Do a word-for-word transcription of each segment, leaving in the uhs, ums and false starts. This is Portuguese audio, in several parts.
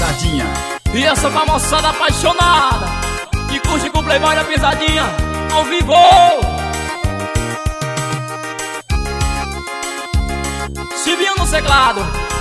Pisadinha. E essa com a moçada apaixonada que curte com o Playboy da Pisadinha ao vivo. Chivinho no teclado.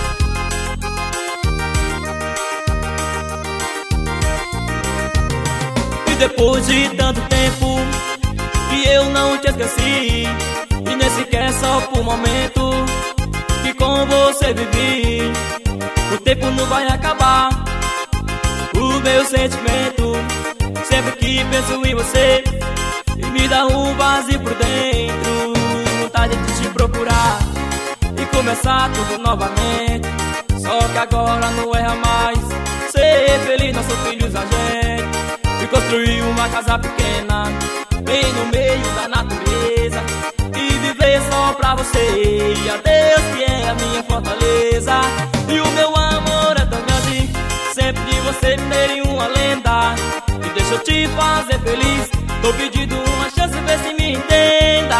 E depois de tanto tempo que eu não te esqueci, e nem sequer só por momento que com você vivi, o tempo não vai acabar o meu sentimento. Sempre que penso em você e me dá um vazio por dentro, vontade de te procurar e começar tudo novamente. Só que agora não erra mais, ser feliz, nossos filhos a gente, e construir uma casa pequena bem no meio da natureza, e viver só pra você e a Deus que é a minha fortaleza. E o meu amor é tão grande, sempre de você terei uma lenda, e deixa eu te fazer feliz, tô pedindo uma chance, vê se me entenda.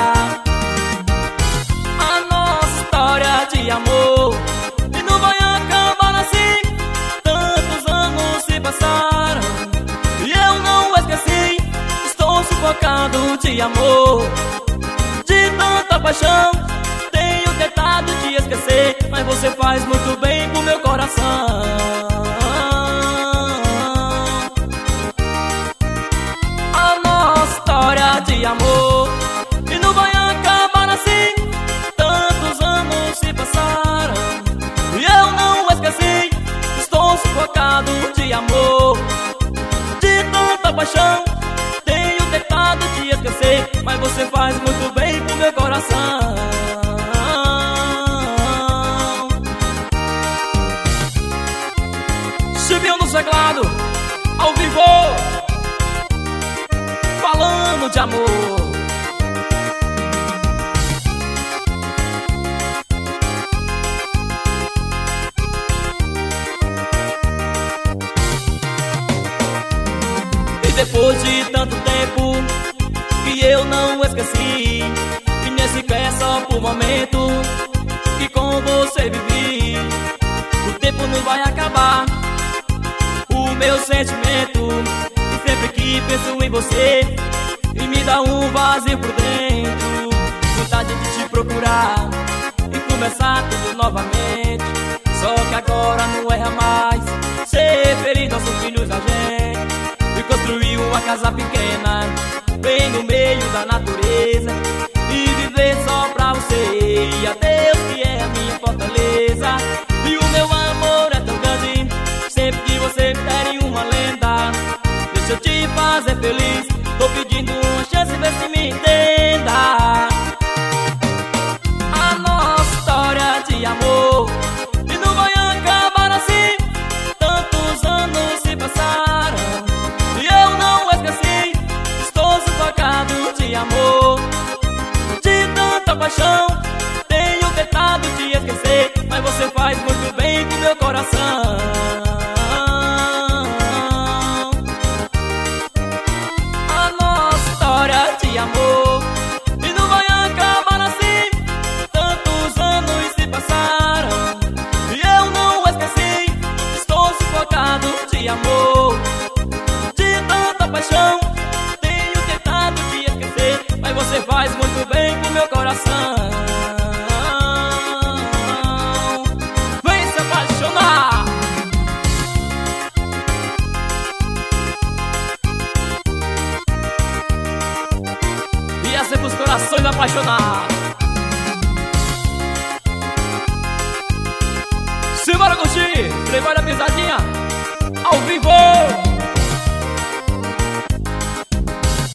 A nossa história de amor e não vai acabar assim. Tantos anos se passaram e eu não esqueci. Estou sufocado de amor, de tanta paixão. Tenho tentado te esquecer, mas você faz muito bem pro meu coração. A nossa história de amor e não vai acabar assim. Tantos anos se passaram e eu não esqueci. Estou sufocado de amor, de tanta paixão. Tenho tentado te esquecer, mas você faz muito bem pro meu coração. Chivinho no teclado, ao vivo, falando de amor. E depois de tanto tempo que eu não esqueci, e nem sequer só por momento que com você vivi, o tempo não vai acabar o meu sentimento. E sempre que penso em você e me dá um vazio por dentro, vontade de te procurar e começar tudo novamente. Só que agora não erra mais, ser feliz, nossos filhos a gente, e construir uma casa pequena bem no meio da natureza, e viver só pra você e a Deus que é a minha fortaleza. E o meu amor é tão grande, sempre que você der uma lenda, deixa eu te fazer feliz, tô pedindo uma chance, vê se me entenda. A nossa história de amor e não vai acabar assim. Tantos anos se passaram e eu não esqueci. Estou sufocado de amor, de tanta paixão. Tenho tentado te esquecer, mas você faz muito bem pro meu coração. A nossa história de amor e não vai acabar assim. Tantos anos se passaram e eu não esqueci. Estou sufocado de amor, de tanta paixão. Tenho tentado te esquecer, mas você faz muito bem pro meu coração. Vem se apaixonar. E é sempre os corações apaixonados. Simbora curtir.